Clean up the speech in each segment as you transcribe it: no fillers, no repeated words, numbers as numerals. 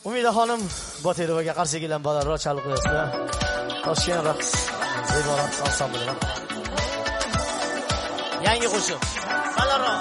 Umidaxonim Boterovaga qarshi kelgan bolalar chalib qo'yasizlar. Toshkent raqs Zeborat ansamblidan. Yangi qo'shiq. Balarro.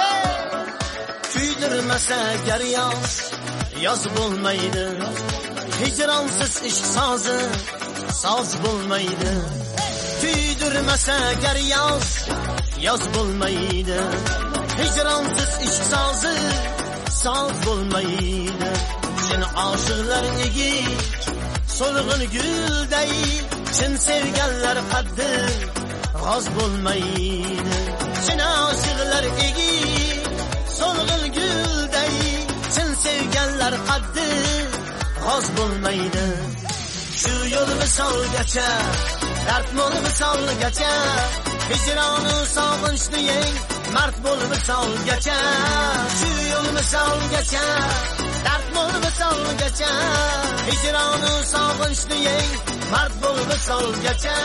Kuydirmasa gar yoz bo'lmaydi. Hijronsiz ishq sozi soz bo'lmaydi. Kuydirmasa gar yoz bo'lmaydi. Hijronsiz ishq sozi soz bo'lmaydi. Chin oshiqlar egi so'lg'in gulday, chin sevganlar qaddi g'oz bo'lmaydi. Chin oshiqlar egi so'lg'in gulday, chin sevganlar qaddi g'oz bo'lmaydi. Shu yo'l visolgacha, dard mo'l visolgacha, hijronu sog'inchni yeng, mard bo'l visolgacha. Shu yo'l visolgacha, dard mo'l visolgacha, hijronu sog'inchni yeng, mard bo'l visolgacha.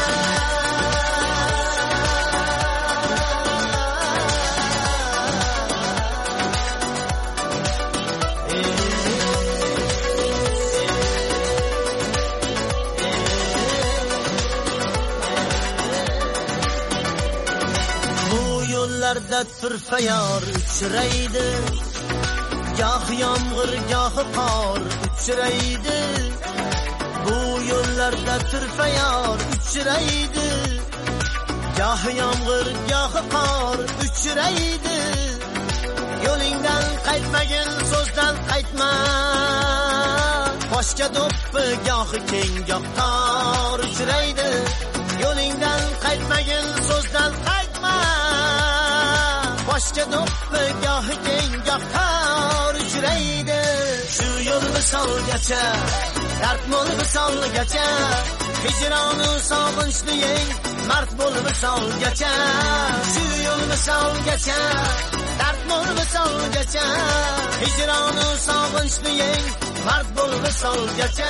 Yo'llarda turfayor uchraydi, goh yomg'ir goh qor uchraydi. Bu yo'llarda turfayor uchraydi, goh yomg'ir goh qor uchraydi. Yo'lingdan qaytmagin, so'zdan qaytma, boshga do'ppi goh keng goh tor uchraydi. Yo'lingdan qaytmagin, so'zdan qaytma, boshga do'ppi goh keng goh tor uchraydi. Shu yo'l visolgacha, dard mo'l visolgacha, hijronu sog'inchni yeng, mard bo'l visolgacha. Shu yo'l visolgacha, dard mo'l visolgacha, hijronu sog'inchni yeng, mard bo'l visolgacha.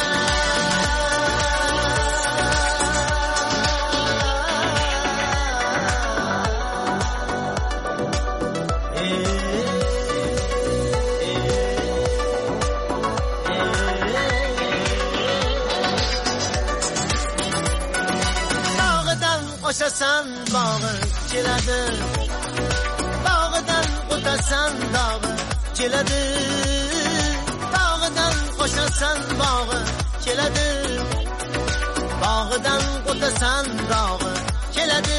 Qo'shasan bog'i keladi, bog'idan o'tasan dog'i keladi. Bog'idan qo'shasan bog'i keladi, bog'idan o'tasan dog'i keladi.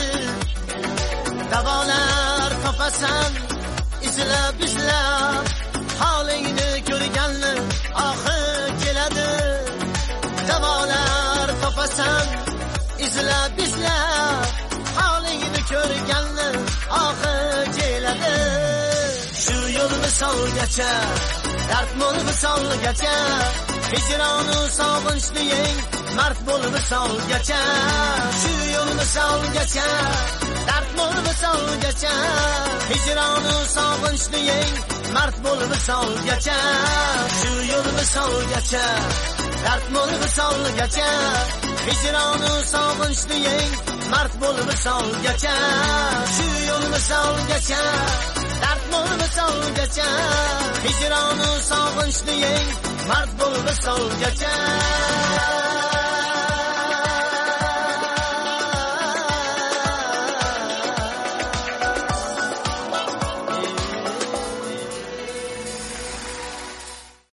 Davolar topasan izlab izlab, holingni ko'rganni oxi keladi. Davolar topasan izlab izlab, holingni ko'rganni oxi keladi. Shu yo'l visolgacha, dard mo'l visolgacha, hijronu sog'inchni yeng, mard bo'l visolgacha. Shu yo'l visolgacha, dard mo'l visolgacha, hijronu sog'inchni yeng, mard bo'l visolgacha. Shu yo'l visolgacha, dard mo'l visolgacha, hijronu sog'inchni yeng, mard bo'l visolgacha. Shu yo'l visolgacha, dard mo'l visolgacha, hijronu sog'inchni yeng, mard bo'l visolgacha.